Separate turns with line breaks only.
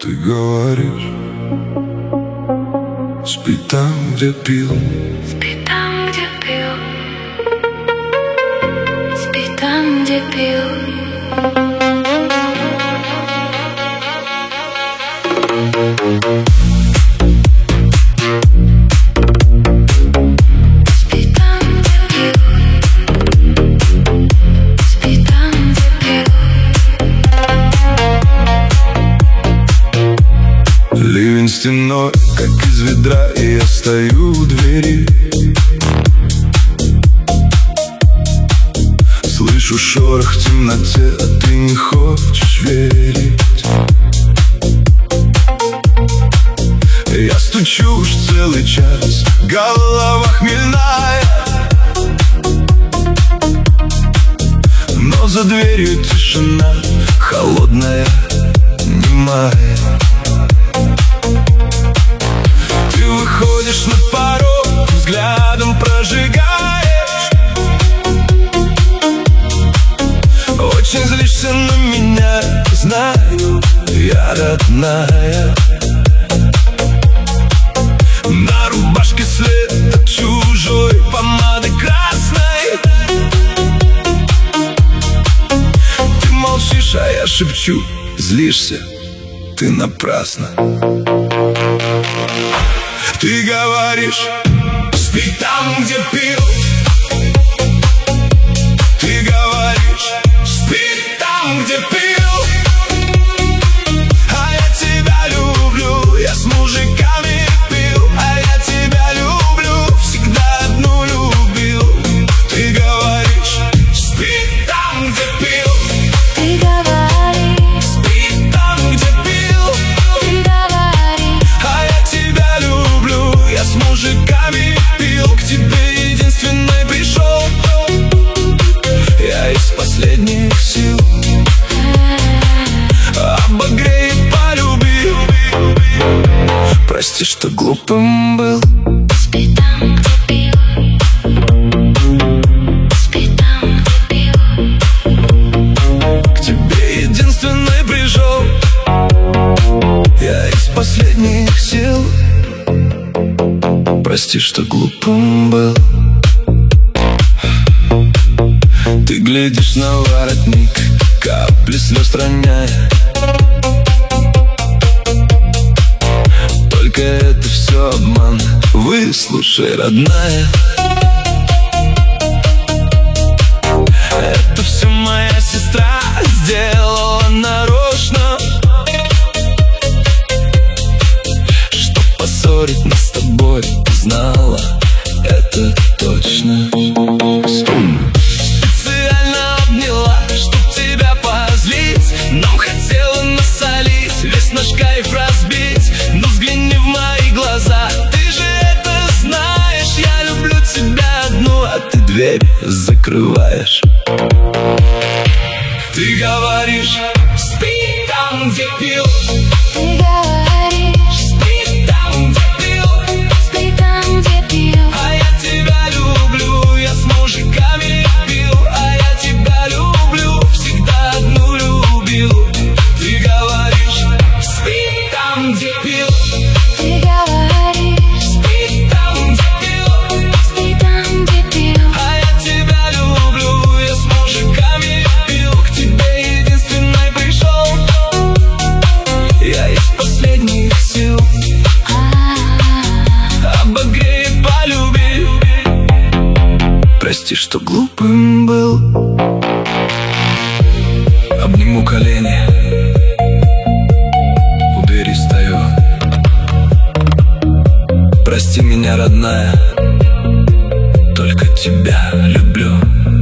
Ты говоришь, спи там, где пил.
Спи там, где пил. Спи там, где пил. Спи там, где пил. Спи там, где пил.
Ливень стеной, как из ведра, и я стою у двери. Слышу шорох в темноте, а ты не хочешь верить. Я стучу уж целый час, голова хмельная, но за дверью тишина, холодная, немая. Ты выходишь на порог, взглядом прожигаешь. Очень злишься на меня, знаю, я родная. На рубашке след от чужой помады красной. Ты молчишь, а я шепчу, злишься ты напрасно. Ты говоришь, спи там, где пил. Ты говоришь, спи там, где пил. А я тебя люблю, я с мужиками пил. А я тебя люблю, всегда одну любил. Ты говоришь, спи там, где пил.
Ты говоришь,
спи там, где пил.
ты говоришь,
А я тебя люблю, я с мужиками пил. К тебе единственной пришел, я из последних сил. Обогрей, полюби. Прости, что глупым был.
спи там, где пил. Спи там, где пил.
К тебе единственной пришел, я из последних сил. Прости, что глупым был. Ты глядишь на воротник, капли слез роняя. Только это все обман, выслушай, родная. Это все моя сестра сделала нарочно, чтоб поссорить нас с тобой, знала это точно. Специально обняла, чтоб тебя позлить, нам хотела насолить, весь наш кайф разбить. Но взгляни в мои глаза, ты же это знаешь. Я люблю тебя одну, а ты дверь закрываешь. Ты говоришь, спи там, где пил.
Ты говоришь,
Спи там, где пил.
спи там, где пил.
А я тебя люблю, я с мужиками пил. А я тебя люблю, всегда одну любил. Ты говоришь, спи там, где пил.
Ты говоришь,
Спи там, где пил.
спи там, где пил.
А я тебя люблю, я с мужиками пил. К тебе единственной пришел, я из последних сил. Обогрей, полюби. Прости, что глупым был. Обниму колени, у двери стою. Прости меня, родная, только тебя люблю.